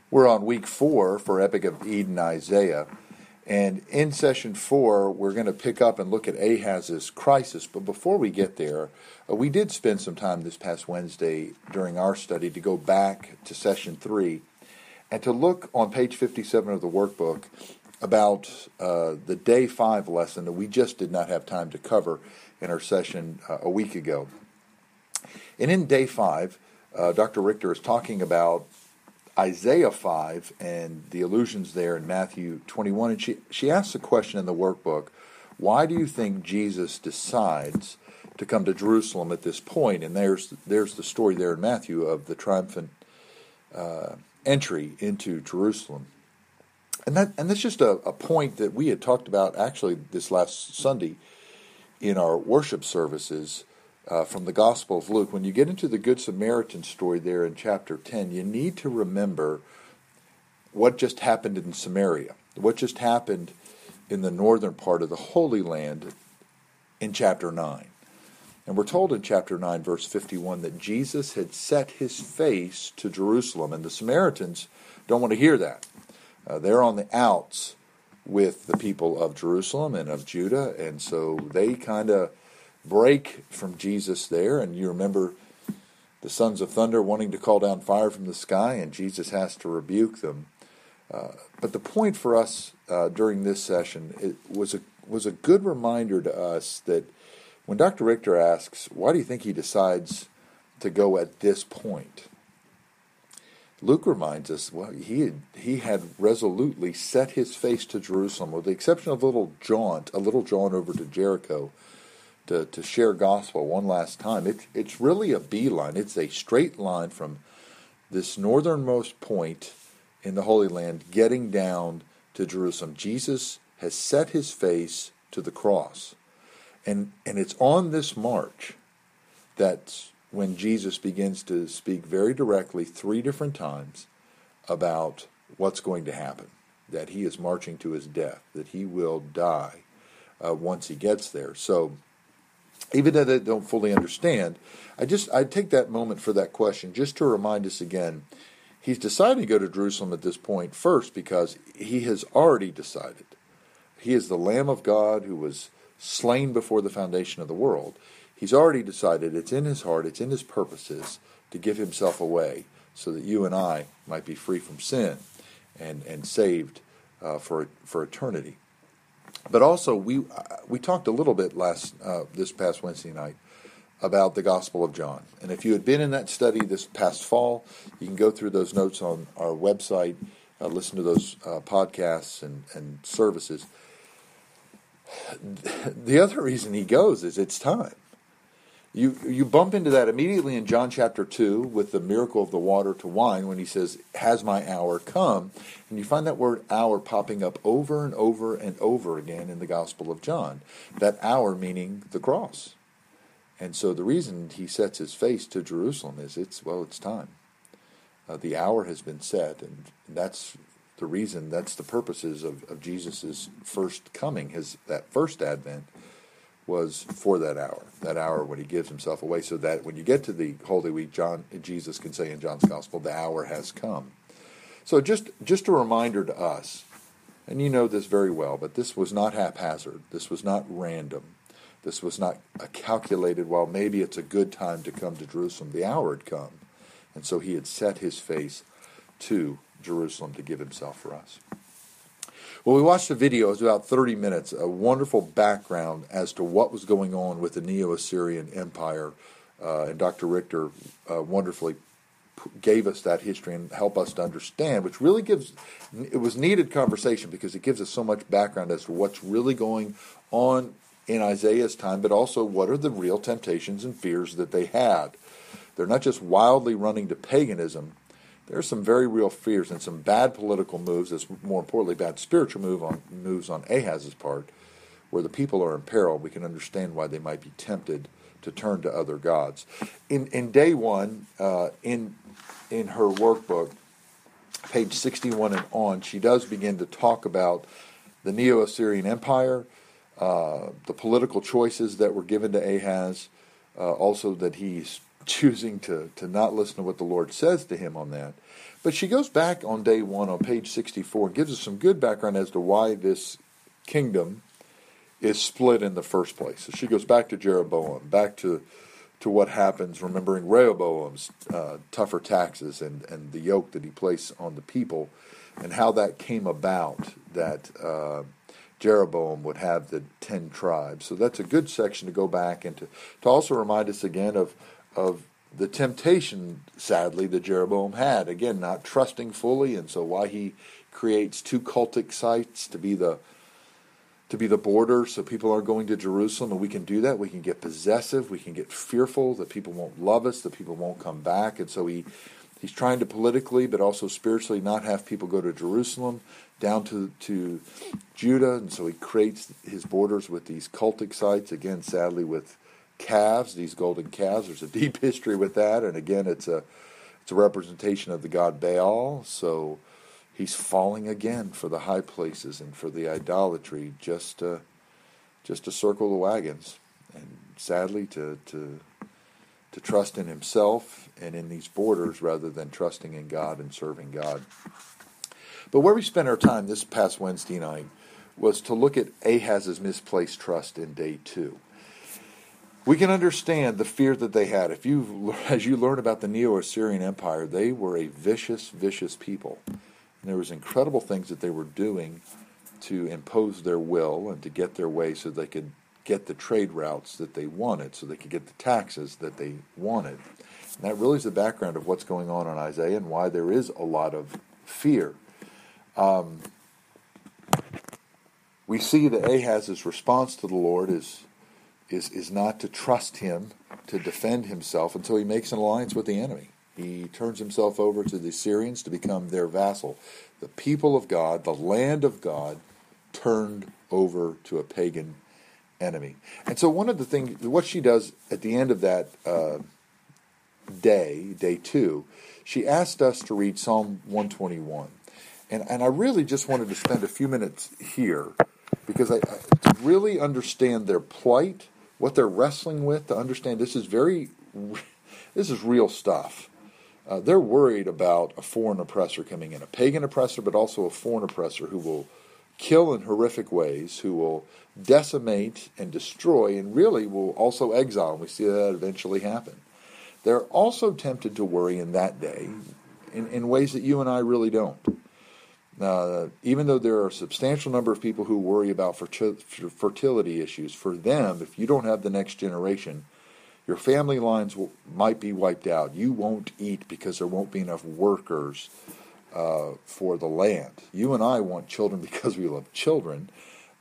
We're on week 4 for Epic of Eden, Isaiah. And in session 4, we're going to pick up and look at Ahaz's crisis. But before we get there, we did spend some time this past Wednesday during our study to go back to session 3 and to look on page 57 of the workbook about the day 5 lesson that we just did not have time to cover in our session a week ago. And in day 5, Dr. Richter is talking about Isaiah 5 and the allusions there in Matthew 21. And she asks a question in the workbook, why do you think Jesus decides to come to Jerusalem at this point? And there's the story there in Matthew of the triumphant entry into Jerusalem. And that's just a point that we had talked about actually this last Sunday in our worship services from the Gospel of Luke. When you get into the Good Samaritan story there in chapter 10, you need to remember what just happened in Samaria, what just happened in the northern part of the Holy Land in chapter 9. And we're told in chapter 9, verse 51, that Jesus had set his face to Jerusalem, and the Samaritans don't want to hear that. They're on the outs with the people of Jerusalem and of Judah, and so they kind of break from Jesus there. And you remember the sons of thunder wanting to call down fire from the sky, and Jesus has to rebuke them. But the point for us during this session was a good reminder to us that when Dr. Richter asks, why do you think he decides to go at this point? Luke reminds us, well, he had resolutely set his face to Jerusalem, with the exception of a little jaunt over to Jericho to share gospel one last time. It's really a beeline. It's a straight line from this northernmost point in the Holy Land getting down to Jerusalem. Jesus has set his face to the cross. And it's on this march that's when Jesus begins to speak very directly 3 different times about what's going to happen, that he is marching to his death, that he will die once he gets there. So even though they don't fully understand, I take that moment for that question just to remind us again, he's decided to go to Jerusalem at this point first because he has already decided. He is the Lamb of God who was slain before the foundation of the world. He's already decided, it's in his heart, it's in his purposes to give himself away so that you and I might be free from sin and saved for eternity. But also, we talked a little bit this past Wednesday night about the Gospel of John. And if you had been in that study this past fall, you can go through those notes on our website, listen to those podcasts and services. The other reason he goes is it's time. You bump into that immediately in John chapter 2 with the miracle of the water to wine when he says, has my hour come? And you find that word hour popping up over and over and over again in the Gospel of John. That hour meaning the cross. And so the reason he sets his face to Jerusalem is it's time. The hour has been set, and that's the reason, that's the purposes of Jesus' first coming, that first advent was for that hour when he gives himself away, so that when you get to the Holy Week, Jesus can say in John's Gospel, the hour has come. So just a reminder to us, and you know this very well, but this was not haphazard. This was not random. This was not calculated, well, maybe it's a good time to come to Jerusalem. The hour had come, and so he had set his face to Jerusalem to give himself for us. Well, we watched a video. It was about 30 minutes, a wonderful background as to what was going on with the Neo-Assyrian Empire. And Dr. Richter wonderfully gave us that history and helped us to understand, which really it was needed conversation because it gives us so much background as to what's really going on in Isaiah's time, but also what are the real temptations and fears that they had. They're not just wildly running to paganism. There are some very real fears and some bad political moves, as more importantly, bad spiritual moves on Ahaz's part, where the people are in peril. We can understand why they might be tempted to turn to other gods. In day 1, in her workbook, page 61 and on, she does begin to talk about the Neo-Assyrian Empire, the political choices that were given to Ahaz, also that he's choosing to not listen to what the Lord says to him on that. But she goes back on day 1 on page 64 and gives us some good background as to why this kingdom is split in the first place. So she goes back to Jeroboam, back to what happens, remembering Rehoboam's tougher taxes and the yoke that he placed on the people, and how that came about that Jeroboam would have the 10 tribes. So that's a good section to go back and to also remind us again of the temptation, sadly, that Jeroboam had. Again, not trusting fully, and so why he creates 2 cultic sites to be the border, so people aren't going to Jerusalem, and we can do that. We can get possessive. We can get fearful that people won't love us, that people won't come back. And so he's trying to politically, but also spiritually, not have people go to Jerusalem, down to Judah. And so he creates his borders with these cultic sites, again, sadly, with calves, these golden calves. There's a deep history with that. And again, it's a representation of the god Baal. So he's falling again for the high places and for the idolatry, just to circle the wagons, and sadly to trust in himself and in these borders rather than trusting in God and serving God. But where we spent our time this past Wednesday night was to look at Ahaz's misplaced trust in day 2. We can understand the fear that they had. As you learn about the Neo-Assyrian Empire, they were a vicious, vicious people. And there was incredible things that they were doing to impose their will and to get their way so they could get the trade routes that they wanted, so they could get the taxes that they wanted. And that really is the background of what's going on in Isaiah and why there is a lot of fear. We see that Ahaz's response to the Lord is not to trust him, to defend himself, until he makes an alliance with the enemy. He turns himself over to the Assyrians to become their vassal. The people of God, the land of God, turned over to a pagan enemy. And so one of the things, what she does at the end of that day 2, she asked us to read Psalm 121. And I really just wanted to spend a few minutes here because to really understand their plight, what they're wrestling with, to understand this is real stuff. They're worried about a foreign oppressor coming in, a pagan oppressor, but also a foreign oppressor who will kill in horrific ways, who will decimate and destroy, and really will also exile. And we see that eventually happen. They're also tempted to worry in that day in ways that you and I really don't. Even though there are a substantial number of people who worry about fertility issues, for them, if you don't have the next generation, your family lines might be wiped out. You won't eat because there won't be enough workers for the land. You and I want children because we love children.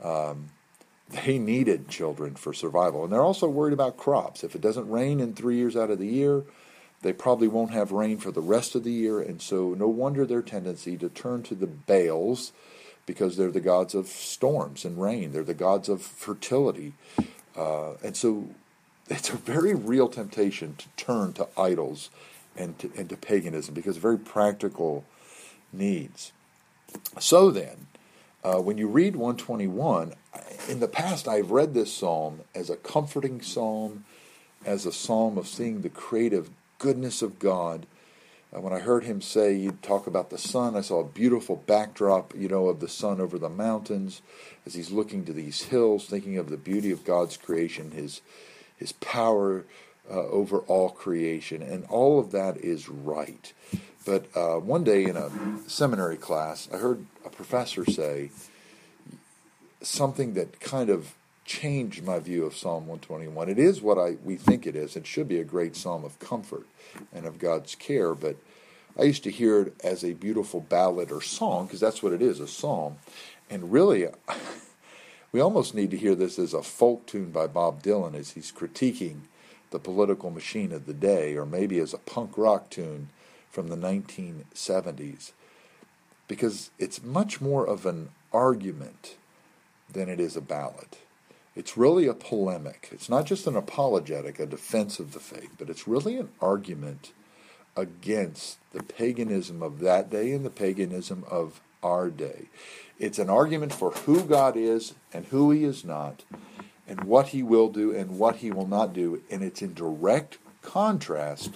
They needed children for survival. And they're also worried about crops. If it doesn't rain in 3 years out of the year, they probably won't have rain for the rest of the year. And so no wonder their tendency to turn to the Baals, because they're the gods of storms and rain. They're the gods of fertility. And so it's a very real temptation to turn to idols and to paganism, because of very practical needs. So then, when you read 121, in the past I've read this psalm as a comforting psalm, as a psalm of seeing the creative goodness of God. When I heard him say, you'd talk about the sun, I saw a beautiful backdrop, of the sun over the mountains, as he's looking to these hills, thinking of the beauty of God's creation, his power over all creation, and all of that is right. But one day in a seminary class, I heard a professor say something that kind of changed my view of Psalm 121. It is what we think it is. It should be a great psalm of comfort and of God's care, but I used to hear it as a beautiful ballad or song, because that's what it is, a psalm. And really, we almost need to hear this as a folk tune by Bob Dylan as he's critiquing the political machine of the day, or maybe as a punk rock tune from the 1970s, because it's much more of an argument than it is a ballad. It's really a polemic. It's not just an apologetic, a defense of the faith, but it's really an argument against the paganism of that day and the paganism of our day. It's an argument for who God is and who he is not, and what he will do and what he will not do, and it's in direct contrast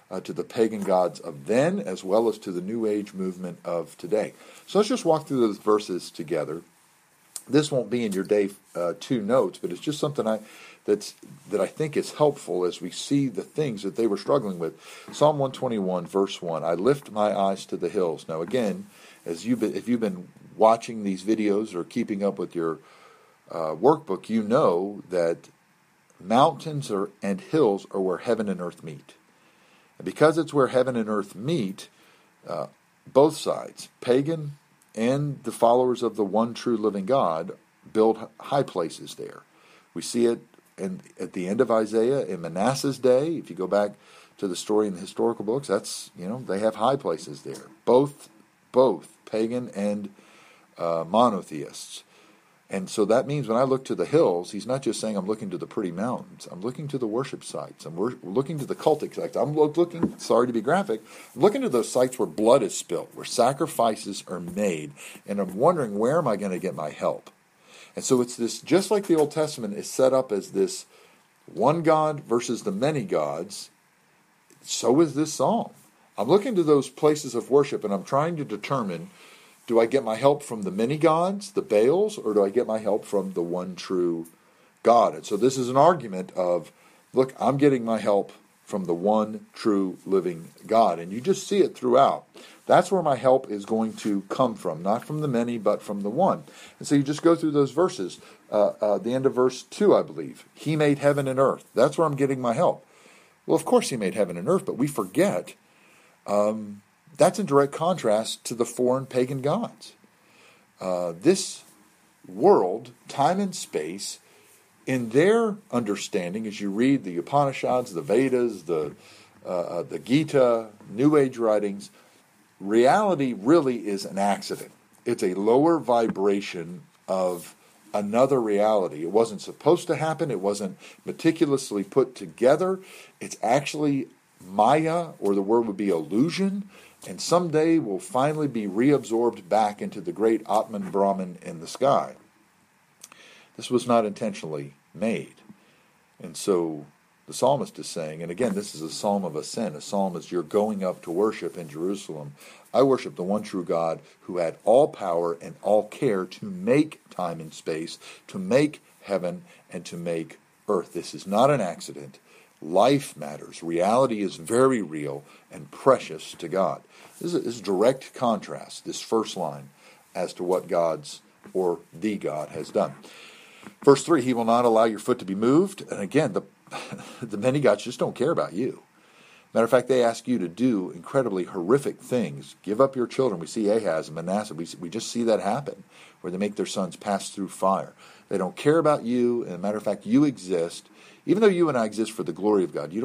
to the pagan gods of then as well as to the New Age movement of today. So let's just walk through those verses together. This won't be in your day 2 notes, but it's just something that I think is helpful as we see the things that they were struggling with. Psalm 121, verse 1, I lift my eyes to the hills. Now again, if you've been watching these videos or keeping up with your workbook, you know that mountains and hills are where heaven and earth meet. And because it's where heaven and earth meet, both sides, pagan and the followers of the one true living God, build high places there. We see it at the end of Isaiah in Manasseh's day. If you go back to the story in the historical books, that's, they have high places there. Both pagan and monotheists. And so that means when I look to the hills, he's not just saying I'm looking to the pretty mountains. I'm looking to the worship sites. I'm looking to the cultic sites. I'm looking, sorry to be graphic, I'm looking to those sites where blood is spilt, where sacrifices are made. And I'm wondering, where am I going to get my help? And so it's this, just like the Old Testament is set up as this one God versus the many gods, so is this psalm. I'm looking to those places of worship and I'm trying to determine, do I get my help from the many gods, the Baals, or do I get my help from the one true God? And so this is an argument of, look, I'm getting my help from the one true living God. And you just see it throughout. That's where my help is going to come from, not from the many, but from the one. And so you just go through those verses. The end of verse 2, I believe. He made heaven and earth. That's where I'm getting my help. Well, of course he made heaven and earth, but we forget that's in direct contrast to the foreign pagan gods. This world, time and space, in their understanding, as you read the Upanishads, the Vedas, the Gita, New Age writings, reality really is an accident. It's a lower vibration of another reality. It wasn't supposed to happen. It wasn't meticulously put together. It's actually Maya, or the word would be illusion, and someday will finally be reabsorbed back into the great Atman Brahman in the sky. This was not intentionally made. And so the psalmist is saying, and again, this is a psalm of ascent. A psalm is you're going up to worship in Jerusalem. I worship the one true God who had all power and all care to make time and space, to make heaven and to make earth. This is not an accident. Life matters. Reality is very real and precious to God. This is direct contrast, this first line, as to what God's or the God has done. Verse 3, he will not allow your foot to be moved. And again, the many gods just don't care about you. Matter of fact, they ask you to do incredibly horrific things. Give up your children. We see Ahaz and Manasseh. We just see that happen, where they make their sons pass through fire. They don't care about you. And matter of fact, you exist. Even though you and I exist for the glory of God,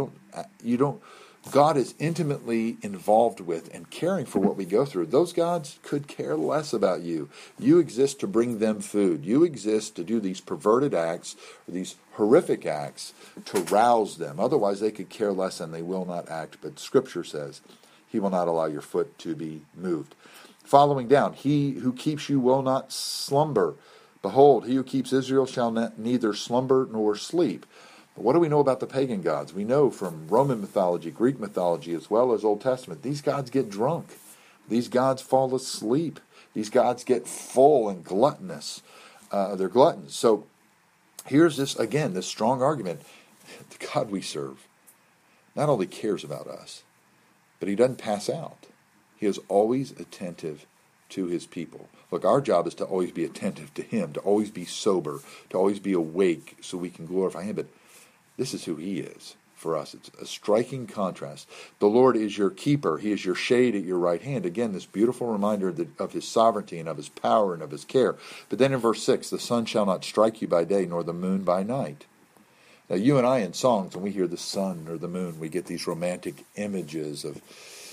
God is intimately involved with and caring for what we go through. Those gods could care less about you. You exist to bring them food. You exist to do these perverted acts, or these horrific acts, to rouse them. Otherwise, they could care less and they will not act. But Scripture says, he will not allow your foot to be moved. Following down, he who keeps you will not slumber. Behold, he who keeps Israel shall neither slumber nor sleep. But what do we know about the pagan gods? We know from Roman mythology, Greek mythology, as well as Old Testament, these gods get drunk. These gods fall asleep. These gods get full and gluttonous. They're gluttons. So here's this strong argument. The God we serve not only cares about us, but he doesn't pass out. He is always attentive to his people. Look, our job is to always be attentive to him, to always be sober, to always be awake so we can glorify him. But this is who he is for us. It's a striking contrast. The Lord is your keeper. He is your shade at your right hand. Again, this beautiful reminder of his sovereignty and of his power and of his care. But then in verse 6, the sun shall not strike you by day, nor the moon by night. Now, you and I in songs, when we hear the sun or the moon, we get these romantic images of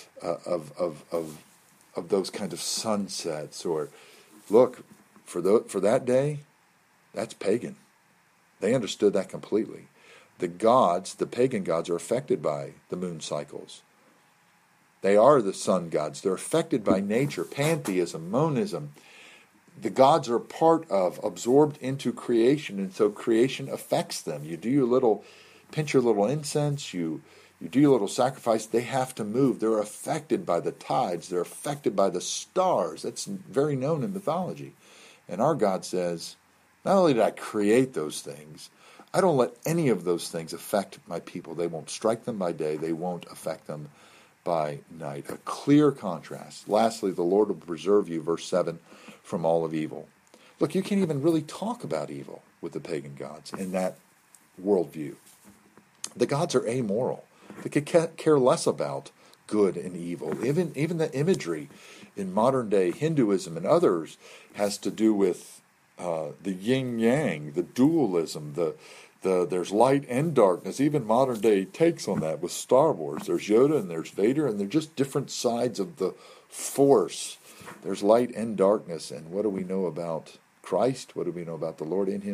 those kinds of sunsets. Or, look, for that day, that's pagan. They understood that completely. The gods, the pagan gods, are affected by the moon cycles. They are the sun gods. They're affected by nature, pantheism, monism. The gods are part of, absorbed into creation, and so creation affects them. You do pinch your little incense, you You do your little sacrifice, they have to move. They're affected by the tides. They're affected by the stars. That's very known in mythology. And our God says, not only did I create those things, I don't let any of those things affect my people. They won't strike them by day. They won't affect them by night. A clear contrast. Lastly, the Lord will preserve you, verse 7, from all of evil. Look, you can't even really talk about evil with the pagan gods in that worldview. The gods are amoral. They could care less about good and evil. Even the imagery in modern day Hinduism and others has to do with the yin-yang, the dualism, there's light and darkness. Even modern day takes on that with Star Wars. There's Yoda and there's Vader, and they're just different sides of the Force. There's light and darkness. And what do we know about Christ? What do we know about the Lord? In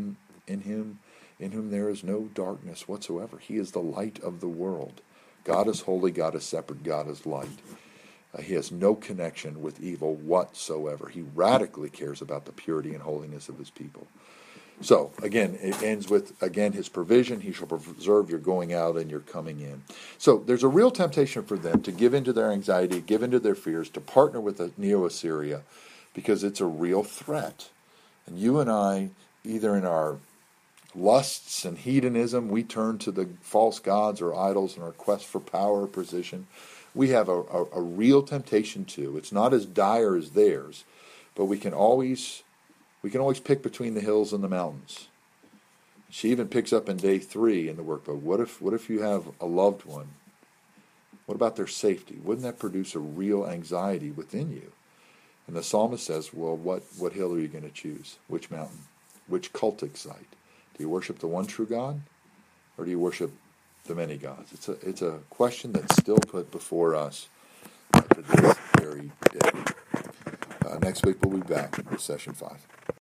whom there is no darkness whatsoever. He is the light of the world. God is holy, God is separate, God is light. He has no connection with evil whatsoever. He radically cares about the purity and holiness of his people. So, again, it ends with, his provision. He shall preserve your going out and your coming in. So, there's a real temptation for them to give into their anxiety, give into their fears, to partner with the Neo-Assyria, because it's a real threat. And you and I, either in our lusts and hedonism, we turn to the false gods or idols in our quest for power or position. We have a real temptation to. It's not as dire as theirs, but we can always pick between the hills and the mountains. She even picks up in day 3 in the workbook. What if you have a loved one? What about their safety? Wouldn't that produce a real anxiety within you? And the psalmist says, well, what hill are you going to choose? Which mountain? Which cultic site? Do you worship the one true God, or do you worship the many gods? It's a question that's still put before us to this very day. Next week we'll be back with session 5.